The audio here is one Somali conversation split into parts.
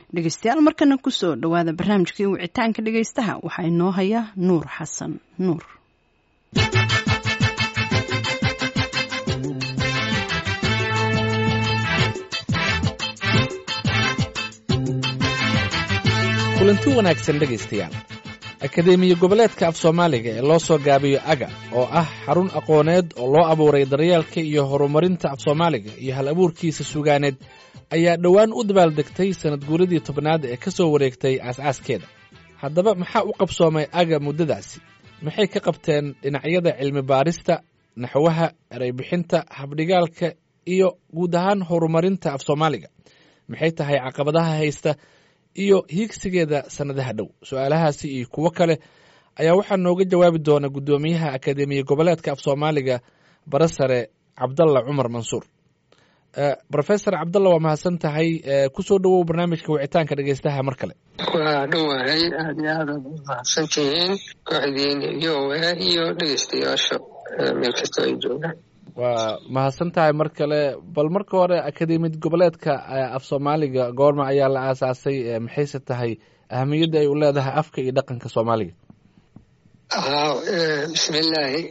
dhegeystayaal markana ku soo dhawaada barnaamijkii wicitaanka dhegeystaha waxaa inoo haya nuur xasan nuur. kulanti wanaagsan dhegaystayaal. akadeemiya goboleedka af soomaaliga ee loo soo gaabiyo aga oo ah xarun aqooneed oo loo abuuray daryeelka iyo horumarinta af soomaaliga iyo hal abuurkiisa sugaaneed ayaa dhowaan u dabaaldegtay sanad guuradii 10aad ee ka soo wareegtay aas-aaskeeda. haddaba maxaa u qabsoomay aga muddadaasi? maxay ka qabteen dhinacyada cilmi baarista, naxwaha, ereybixinta, habdhigaalka iyo guud ahaan horumarinta af soomaaliga? maxay tahay caqabadaha haysta iyo hiigsigeeda sannadaha dhow? su-aalahaasi iyo kuwo kale ayaa waxaa nooga jawaabi doona guddoomiyaha akadeemiya goboleedka af soomaaliga barasare cabdalla cumar mansuur. rofesor cabdalla waa mahadsan tahay. kusoo dhawow barnaamijka wicitaanka dhegeystaha mar kale. waa dhowahay, aad iyo aad mahadsan tihiin kooxdiin iyo dhegeystayaasha meel kastoo ay joogaan. waa mahadsan tahay mar kale. bal marka hore akadeemiyad goboleedka af soomaaliga goorma ayaa la aasaasay? maxayse tahay ahamiyadda ay u leedahay afka iyo dhaqanka soomaaliga? bismillaahi.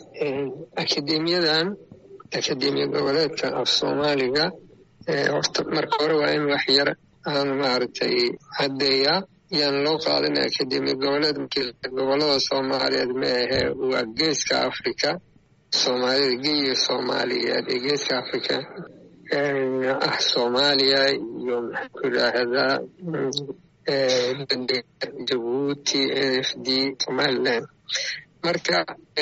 akademiya goboleedka af soomaaliga horta marka hore waa in wax yar aan maaragtay caddeeyaa. yaan loo qaadana akademiya goboleed gobolada soomaaliyeed ma ahe waa geeska africa. soomaalida geyiga soomaaliyeed ee geeska africa ah soomaaliya iyo maxaan ku idhaahdaa jabuuti, NFD, somaliland. marka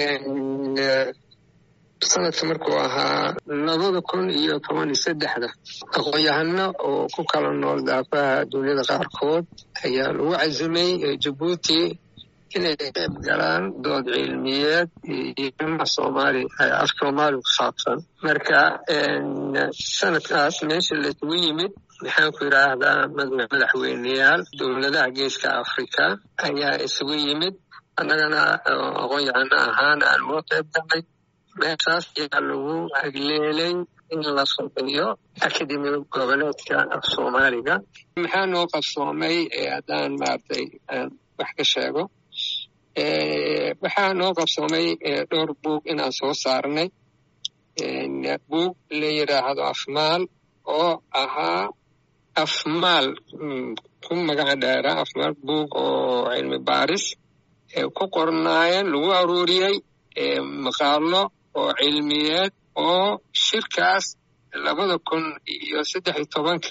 sanadka markuu ahaa 2013 aqoon-yahano oo ku kala nool daafaha duniyada qaarkood ayaa lagu cazimay jabuuti inay qayb galaan dood cilmiyeed iyo af soomaali ku saabsan. marka sanadkaas meesha laisugu yimid maxaan ku idhaahdaa madaxweyneyaal dowladaha geeska africa ayaa isugu yimid. annagana aqoon-yahano ahaan aan uga qayb galnay. meeshaas ayaa lagu agleelay in la sameeyo akademiya goboleedka af soomaaliga. maxaa noo qabsoomay haddaan maaragtay wax ka sheego? waxaa noo qabsoomay dhowr buug inaan soo saarnay. buug la yidhaahdo afmaal oo ahaa afmaal ku magaca dheera afmaal buug oo cilmi baaris ku qornaayeen lagu aruuriyey maqaalo oo cilmiyeed oo shirkaas 2013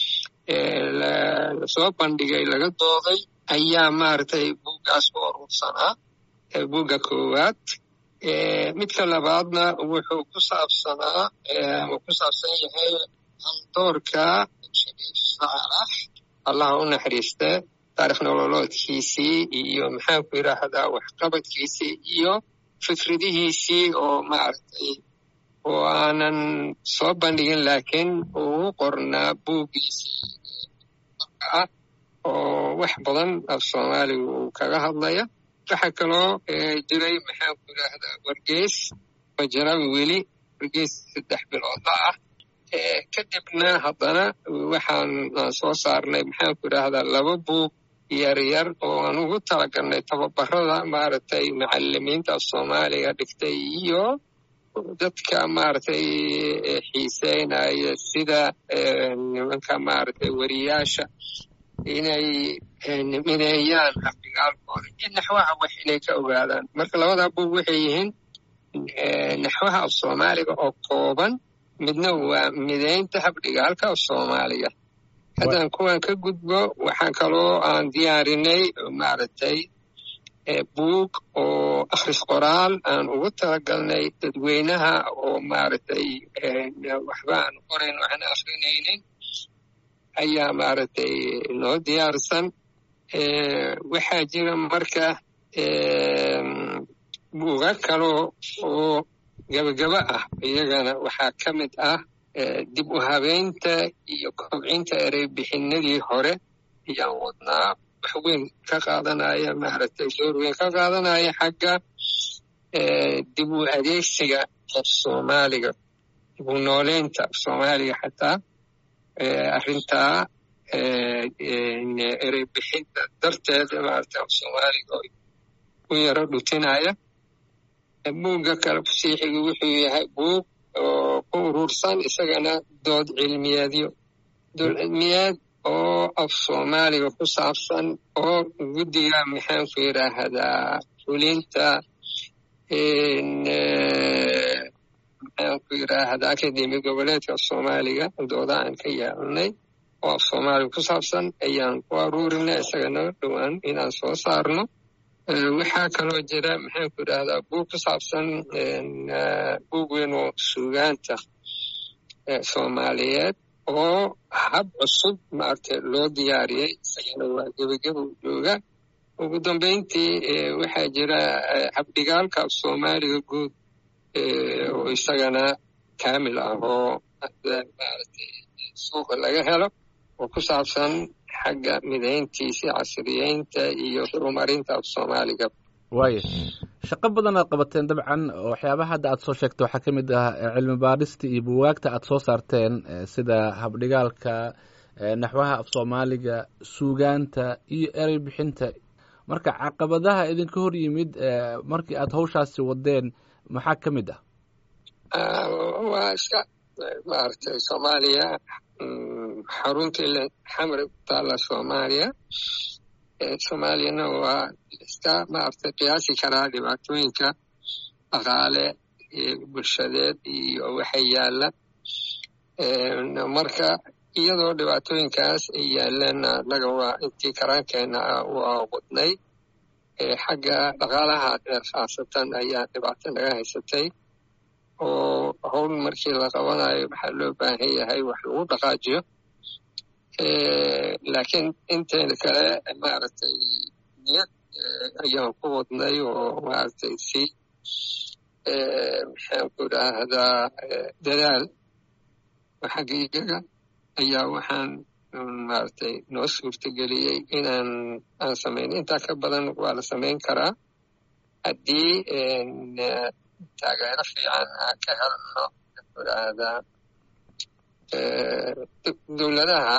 lasoo bandhigay laga dooday ayaa maaragtay buuggaas u urursanaa. buugga koowaad. midka labaadna wuxuu ku saabsan yahay haldoorka shariif saalax, allaha u naxariiste, taarikh nololoodkiisii iyo maxaan ku idhaahdaa waxqabadkiisii iyo fikradihiisii oo maaragtay oo aanan soo bandhigin laakiin uu qornaa buuggiisii ah oo wax badan af soomaaliga uu kaga hadlaya. waxaa kaloo jiray maxaan ku idhaahdaa wargeys majarawi weli wargeys 3 biloodla ah. kadibna haddana waxaan soo saarnay maxaan ku idhaahdaa 2 buug yaryar oo aan ugu talagalnay tababarada maaragtay macalimiinta af soomaaliga dhigtay iyo dadka maaragtay xiiseynaya sida nimanka maaragtay wariyaasha inay mideeyaan habdhigaalkooda iyo naxwaha wax inay ka ogaadaan. marka 2 buug waxay yihiin naxwaha af soomaaliga oo kooban, midna waa mideynta habdhigaalka af soomaaliga. haddaan kuwan ka gudbo waxaan kaloo aan diyaarinay maaragtay buug oo akhris qoraal aan ugu talagalnay dadweynaha oo maaragtay waxba aan qorayn waxna akrinaynin ayaa maaragtay noo diyaarsan. waxaa jira marka buuga kaloo oo gabagaba ah. iyagana waxaa ka mid ah dib u habeynta iyo kobcinta ereybixinadii hore ayaan wadnaa. wax weyn ka qaadanaya maaragtay door weyn ka qaadanaya xagga dib u adeegsiga af soomaaliga, dib u nooleynta af soomaaliga xataa arrintaa erey bixinta darteed maaragtay af soomaaliga u yaro dhutinaya. buugga kale fasiixiga wuxuu yahay buug oo ku urursan isagana dood cilmiyeedyo oo af soomaaliga ku saabsan oo guddiga maxaan ku yidhaahdaa fulinta maxaan ku yidhaahdaa akademi goboleedka af soomaaliga dooda aan ka yeelnay oo af soomaaliga ku saabsan ayaan ku aruurinay isagana dhowaan inaan soo saarno. waxaa kaloo jira maxaan ku yidhaahdaa buug ku saabsan buug weyn oo suugaanta soomaaliyeed oo hab cusub maaragtay loo diyaariyey isagana waa gebageba u jooga. ugu dambayntii waxaa jira habdhigaalka af soomaaliga guud oo isagana kaamil ah oo maaragtay suuqa laga helo oo ku saabsan xagga midayntiisa casriyeynta iyo horumarinta af soomaaliga. waaya shaqo badan aad qabateen dabcan waxyaabaha hadda aad soo sheegtay waxaa ka mid ah cilmi baadhista iyo buwaagta aad soo saarteen sida habdhigaalka naxwaha af soomaaliga suugaanta iyo erey bixinta. marka caqabadaha idinka hor yimid markii aad hawshaasi wadeen maxaa ka mid ah? waa iska maaragtay soomaaliya xaruntii xamri ku taalla soomaaliya. soomaaliyana waa iska maaragtay qiyaasi karaa dhibaatooyinka dhaqaale bulshadeed iyo waxa yaalla. marka iyadoo dhibaatooyinkaas ay yaalleena annaga waa intii karaankeena waa wadnay. xagga dhaqaalaha khaasatan ayaa dhibaato naga haysatay oo howl markii la qabanayo waxaa loo baahan yahay wax lagu dhaqaajiyo. laakiin inteena kale maaragtay niyad ayaan ku wadnay oo maaragtay si maxaan ku idhaahdaa dadaal xagga iyaga ayaa waxaan maaragtay noo suurtageliyey aan samayn. intaa ka badan waa la samayn karaa haddii taageero fiican aan ka helno idhaahdaa dowladaha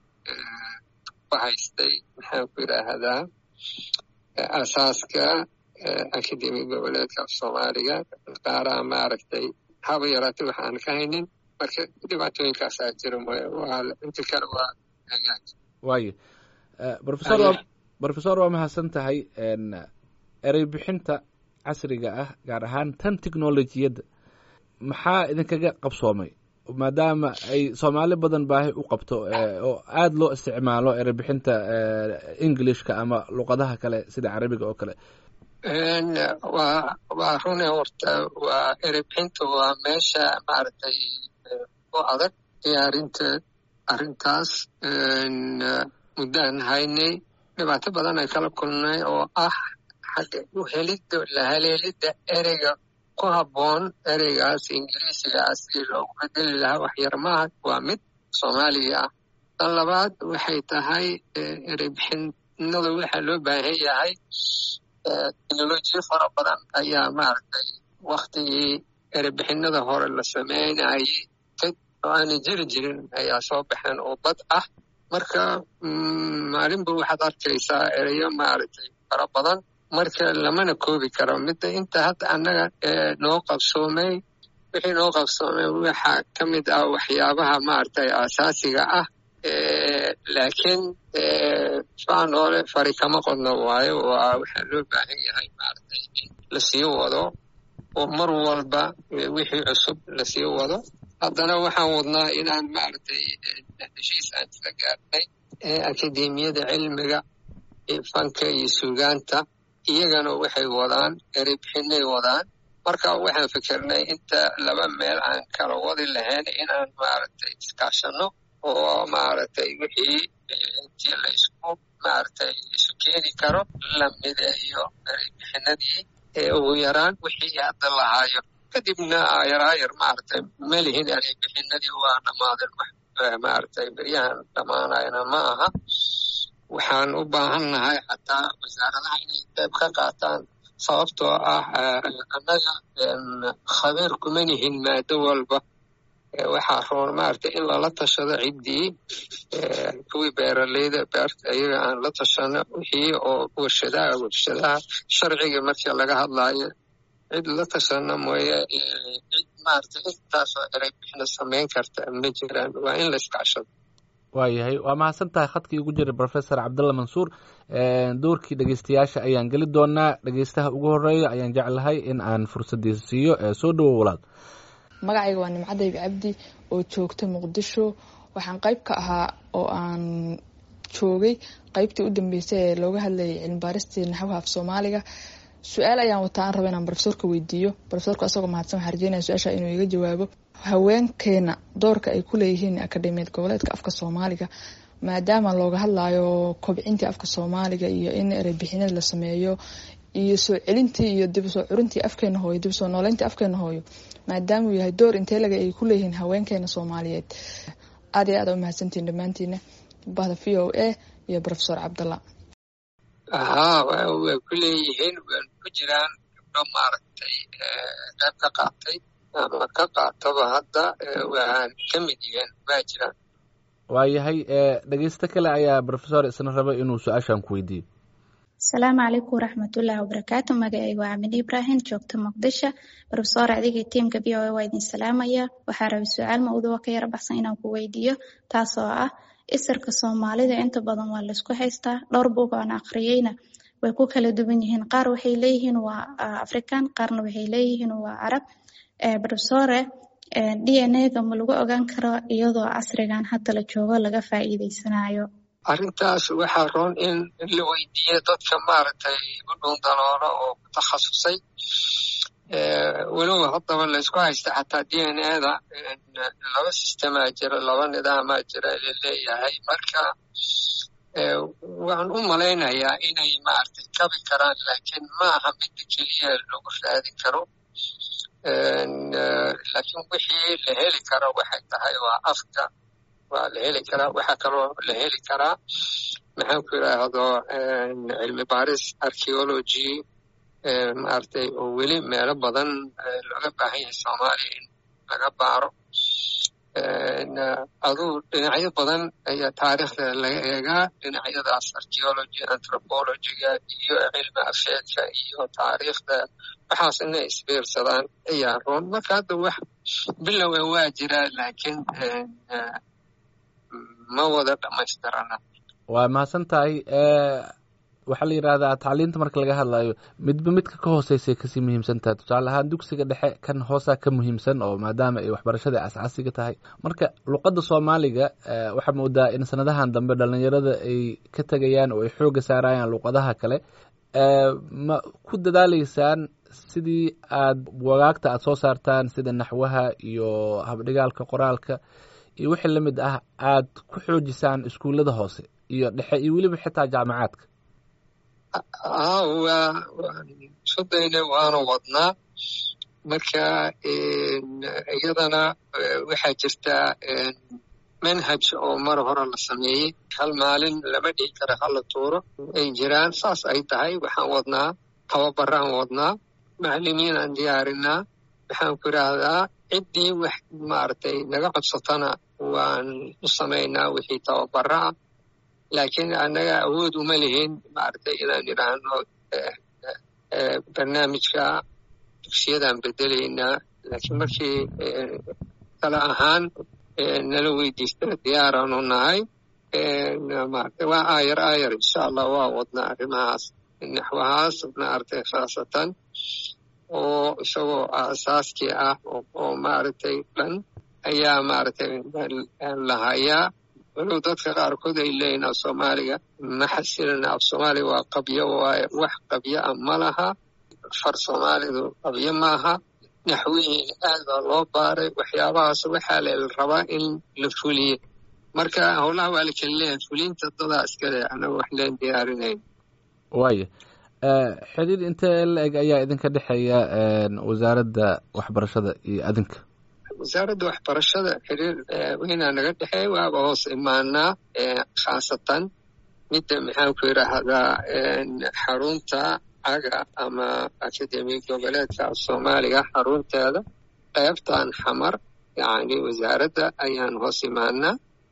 haystay maxaan ku idhaahdaa asaaska akademi goboleedka af soomaaliga qaaraha maaragtay haba yaraatay wax aan ka haynin. marka dhibaatooyinkaasaa jira inta kale waa hagaag. waayo brofesor waa mahadsan tahay. erey bixinta casriga ah gaar ahaan tan technolojiyadda maxaa idinkaga qabsoomay maadaama ay soomaali badan baahi u qabto oo aada loo isticmaalo erey bixinta englishka ama luqadaha kale sida carabiga oo kale? waa rune horta waa erey bixinta waa meesha maaragtay u adag diyaarinta arrintaas. muddaan haynay dhibaato badan ay kala kulnay oo ah xagga u helidda la haleelidda ereyga ku habboon ereygaas ingiriisiga ah sidii loogu bedeli lahaa wax yar maaha waa mid soomaaliga ah. tan labaad waxay tahay erey bixinada waxaa loo baahan yahay teknolojiya fara badan ayaa maaragtay waktigii erey bixinada hore la sameynayay oo aanay jiri jirin ayaa soo baxeen oo bad ah. marka maalinba waxaad arkaysaa ereyo maaragtay fara badan marka lamana koobi karo. midda inta hadda annaga noo qabsoomay wixii noo qabsoomay waxaa ka mid ah waxyaabaha maaragtay asaasiga ah. laakiin faanoole fari kama qodno waayo waa waxaa loo baahan yahay maaragtay in la sii wado oo mar walba wixii cusub la sii wado. haddana waxaan wadnaa inaan maaragtay heshiis aan isla gaarnay akademiyada cilmiga fanka iyo suugaanta iyagana waxay wadaan erey bixinay wadaan. marka waxaan fikirnay inta laba meel aan kala wadi lahayn inaan maaragtay iskaashano oo maaragtay wixii intii la isku maaragtay isu keeni karo la mideeyo erey bixinadii ugu yaraan wixii hadda lahaayo. kadibna ayar maaragtay ma lihin erey bixinadii waa dhammaadeen maaragtay beryahan dhammaanayna ma aha. waxaan u baahannahay xataa wasaaradaha inay qayb ka qaataan sababtoo ah annaga khabiir kuma nihin maado walba waxaa roon maaragtay in lala tashado ciddii kuwii beeraleyda beerta iyaga aan la tashano wixii oo warshadaha sharciga markii laga hadlaayo cid la tashano mooye cid maaragtay intaasoo erey bixina samayn karta ma jiraan waa in la iskaashado waayahay waa mahadsan tahay khadkii ugu jira professor cabdalla mansuur doorkii dhegeystayaasha ayaan geli doonaa dhegeystaha ugu horeeya ayaan jeclahay in aan fursaddiisa siiyo soo dhawow walaal magacayga waa nimcadayb cabdi oo joogta muqdisho waxaan qayb ka ahaa oo aan joogay qaybtii u dambeysay ee looga hadlayay cilmi baaristii naxwaha af soomaaliga su-aal ayaan wataa aan raba inaan profesorka weydiiyo profesorka asagoo mahadsan waxaan rajeynaya su-aasha inuu iga jawaabo haweenkeena doorka ay ku leeyihiin akademiyad goboleedka afka soomaaliga maadaama looga hadlayo kobcintii afka soomaaliga iyo in ereybixinada la sameeyo iyo soo celintii iyo dib usoo curintii afkeena hooyo dib usoo nooleyntii afkeena hooyo maadaama uu yahay door intee laga ay ku leeyihiin haweenkeena soomaaliyeed aad iyo aad u mahadsantihiin dhammaantiina bahda v o a iyo profesor cabdalla way ku leeyihiin waan ku jiraan gabdho maaragtay qayb ka qaatay ama ka qaataba hadda waan ka mid yihiin waa jiraan waayahay dhegeysto kale ayaa professor isna raba inuu su-aashan ku weydiiyo asalaamu calaykum waraxmatullaahi wabarakaatu magacaygu waa Amin Ibrahim joogta Muqdisho professor adiga tiimka v o a waa idin salaamaya waxaa rabay su-aal mawduuca ka yara baxsan inaan ku weydiiyo taasoo ah isirka Soomaalida inta badan waa la isku haystaa dhowr buug oo aan akhriyayna way ku kala duwan yihiin qaar waxay leeyihiin waa Afrikaan qaarna waxay leeyihiin waa Arab professor DNA-ga ma lagu ogaan karo iyadoo casrigan hadda la joogo laga faa'iideysanayo arrintaas waxaa roon in la weydiiyo dadka maaragtay u dhuundaloola oo ku takhasusay walow haddaba la isku haysta xataa DNA-da laba sistemaa jira laba nidaamaa jira laleeyahay marka waxaan u malaynayaa inay maaragtay kabi karaan laakiin ma aha midda keliya lagu raadin karo laakiin wixii la heli karo waxay tahay waa afka waa la heli karaa waxaa kaloo la heli karaa maxaan ku yidhaahdo cilmi baaris archaeology maaragtay oo weli meelo badan looga baahan yahay Soomaaliya in laga baaro aduu dhinacyo badan ayaa taariikhda laga eegaa dhinacyadaas archaeology anthropologyga iyo cilmi afeedka iyo taariikhda waxaas inay isbiirsadaan ayaa roon marka hadda wax bilowa waa jira laakiin ma wada dhamaystirana waa mahadsan tahay waxaa la yidhaahdaa tacliinta marka laga hadlayo midba midka ka hooseysay kasii muhiimsantaha tusaale ahaan dugsiga dhexe kan hoosaa ka muhiimsan oo maadaama ay waxbarashada asaasiga tahay marka luqadda soomaaliga waxaa moodaa in sanadahan dambe dhalinyarada ay ka tegayaan oo ay xooga saarayaan luqadaha kale ma ku dadaaleysaan sidii aad wagaagta aad soo saartaan sida naxwaha iyo habdhigaalka qoraalka iyo wixii la mid ah aad ku xoojisaan iskuullada hoose iyo dhexe iyo weliba xitaa jaamacaadka sodayna waana wadnaa marka iyadana waxaa jirtaa manhaj oo mar hore la sameeyey hal maalin lama dhihi kara hala tuuro ay jiraan saas ay tahay waxaan wadnaa tababaraan wadnaa macallimiin aan diyaarinaa waxaan ku idhaahdaa ciddii wax maaragtay naga codsatana waan u samaynaa wixii tababara ah laakiin annaga awood uma lihin maaragtay inaan idhaahno barnaamijka dugsiyadaan bedelaynaa laakiin markii kala ahaan nala weydiista diyaaraanu nahay waa aayar insha allah waa wadnaa arrimahaas naxwahaas maaragtay khaasatan oo isagoo aasaaskii ah oo maaragtay dhan ayaa maaragtay lahayaa walow dadka qaarkood ay leeyihin af soomaaliga ma xasilina af soomaaliga waa qabyo waaye wax qabyo ah ma laha far soomaalidu qabyo maaha naxwihii aad baa loo baaray waxyaabahaas waxaa la rabaa in la fuliyo marka howlaha waa la kala leeyahay fulinta dadaa iskale anaga wax leen diyaarinayn waaya xidhiir intee la-eg ayaa idinka dhexeeya wasaaradda waxbarashada iyo adinka wasaaradda waxbarashada xiriir weynaa naga dhexeeya waaba hoos imaanaa khaasatan midda maxaan ku yidhaahdaa xarunta caga ama akademi goboleedka soomaaliga xarunteeda qaybtan xamar yani wasaaradda ayaan hoos imaanaa.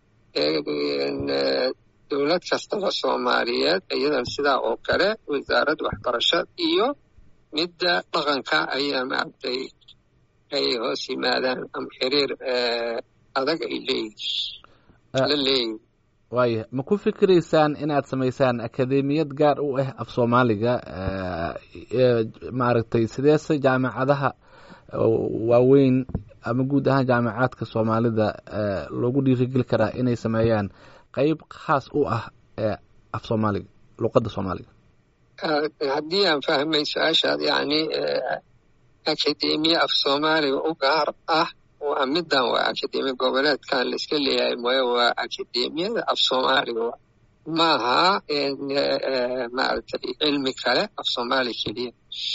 dowlad kastaba soomaaliyeed iyadan sidaa oo kale wasaaradda waxbarashada iyo midda dhaqanka ayaa maaragtay ay hoos yimaadaan ama xiriir adag ay leeyihin. waaya ma ku fikiraysaan inaad samaysaan akademiyad gaar u ah af soomaaliga maaragtay sideese jaamacadaha waaweyn ama guud ahaan jaamacaadka soomaalida loogu dhiirigeli karaa inay sameeyaan qayb khaas u ah af soomaaliga luqadda soomaaliga? haddii aan fahmay su-aashaad yani akademiya af soomaaliga u gaar ah waa middan waa akademiya goboleedkan la iska leeyahay mooye waa akademiyada af soomaaliga maaha maaragtay cilmi kale af soomaali keliya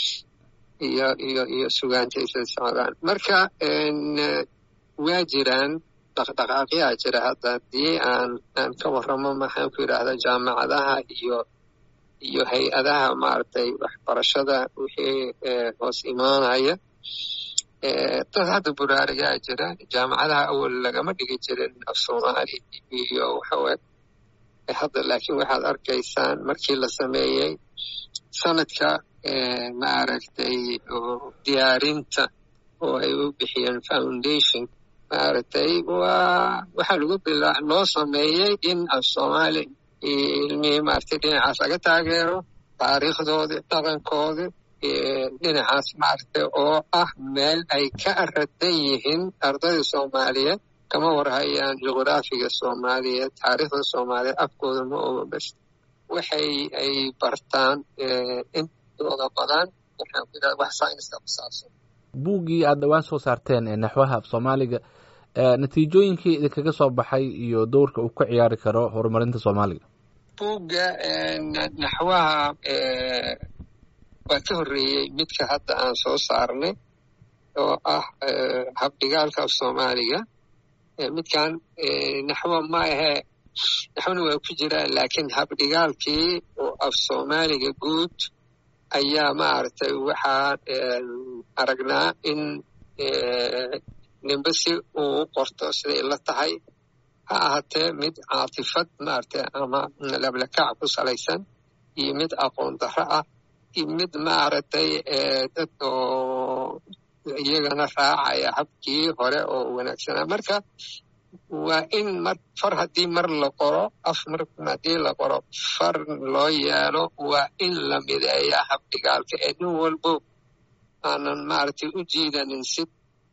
iyo sugaantaysa socdaan. marka waa jiraan dhaqdhaqaaqyaa jira. hadda haddii aan ka warramo maxaan ku yidhaahdaa jaamacadaha iyo hay-adaha maaragtay waxbarashada wixii hoos imaanaya dad hadda buraarigaa jira. jaamacadaha awal lagama dhigi jirin af soomaali iyo waxawey hadda laakiin waxaad arkaysaan markii la sameeyey sanadka maaragtay diyaarinta oo ay u bixiyeen foundation maaragtay waxaa loo sameeyey in af soomaali ilmihii maaragtay dhinacaas laga taageero taariikhdoodi dhaqankoodi dhinacaas maaragtay oo ah meel ay ka radan yihiin ardayda soomaaliyeed kama warhayaan juqraafiga soomaaliyeed taariikhda soomaaliyeed afkooda ma oga bas waxay ay bartaan intooda badan waxaan ku yidhahda wax sayniska ku saabsan. buuggii aad dhowaan soo saarteen ee naxwaha af soomaaliga natiijooyinkii idinkaga soo baxay iyo dowrka uu ka ciyaari karo horumarinta soomaaliga? buugga naxwaha waa ka horreeyey midka hadda aan soo saarnay oo ah habdhigaalka af soomaaliga. midkan naxwo ma ahee naxwana waa ku jiraa laakiin habdhigaalkii oo af soomaaliga guud ayaa maaragtay waxaan aragnaa in ninba si uu qorto siday la tahay ha ahaatee mid caatifad maaragtay ama lablakac ku salaysan iyo mid aqoon darro ah iyo mid maaragtay dad oo iyagana raacaya habkii hore oo wanaagsanaa. marka waa in far haddii mar la qoro haddii la qoro far loo yeelo waa in la mideeya habdhigaalka ee nin walbo aanan maaragtay u jiidanin si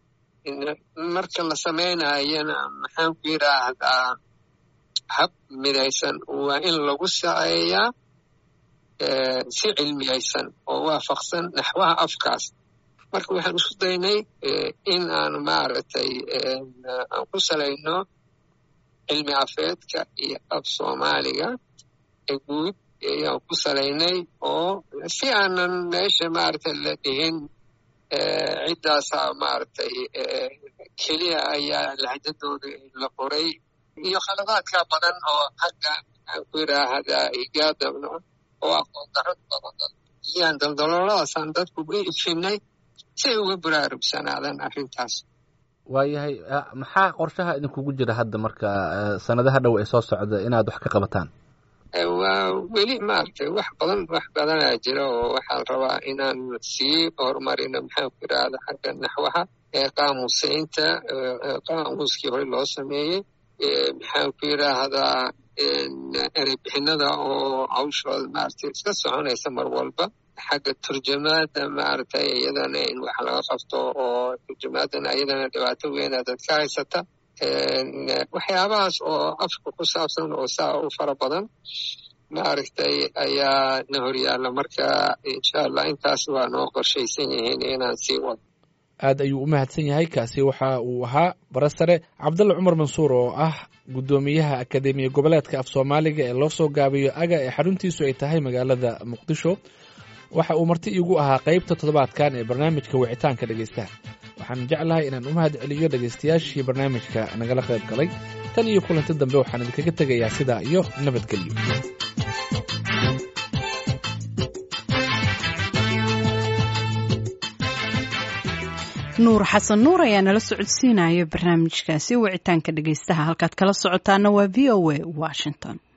marka la samaynayana maxaan ku yidhaahdaa hab midaysan waa in lagu saceeyaa si cilmiyaysan oo waafaqsan naxwaha afkaas. marka waxaan isku daynay in aan maaragtay aan ku salayno cilmi afeedka iyo af soomaaliga ee guud ayaan ku salaynay oo si aanan meesha maaragtay la dhihin ciddaasaa maaragtay keliya ayaa lahjadooda la qoray iyo khaladaadka badan oo xagga aan ku yidhaahdaa higaadabna oo aqoon darro badan iyaan daldalooladaasaan dadku u ifinay si ay uga buraarugsanaadaan arrintaas. waayahay maxaa qorshaha idinkugu jira hadda marka sanadaha dhow ee soo socda inaad wax ka qabataan? waa weli maaragtay wax badanaa jira oo waxaa rabaa inaan sii horumarino maxaan ku yidhaahda xagga naxwaha qaamuusaynta qaamuuskii hore loo sameeyey maxaan ku yidhaahdaa ereybixinada oo hawshooda maaragtay iska soconaysa mar walba. xagga turjamaada maaragtay iyadana in wax laga qabto oo turjamaadana iyadana dhibaato weyna dadka haysata. waxyaabahaas oo afka ku saabsan oo saa u fara badan maaragtay ayaa na horyaalla. marka insha allah intaas waa noo qorshaysan yihiin inaan sii wado. aad ayuu u mahadsan yahay. kaasi waxa uu ahaa barasare cabdalla cumar mansuur oo ah guddoomiyaha akademiya goboleedka af soomaaliga ee loo soo gaabiyo aga ee xaruntiisu ay tahay magaalada muqdisho. waxa uu marti iigu ahaa qaybta toddobaadkan ee barnaamijka wicitaanka dhegaystaha. waxaan jeclahay inaan u mahad celiyo dhegaystayaashii barnaamijka nagala qayb galay. tan iyo kulanti dambe waxaan idinkaga tegayaa sidaa iyo nabadgelyo. nuur xasan nuur ayaa nala socodsiinaya barnaamijkaasi wicitaanka dhegaystaha halkaad kala socotaana waa VOA Washington.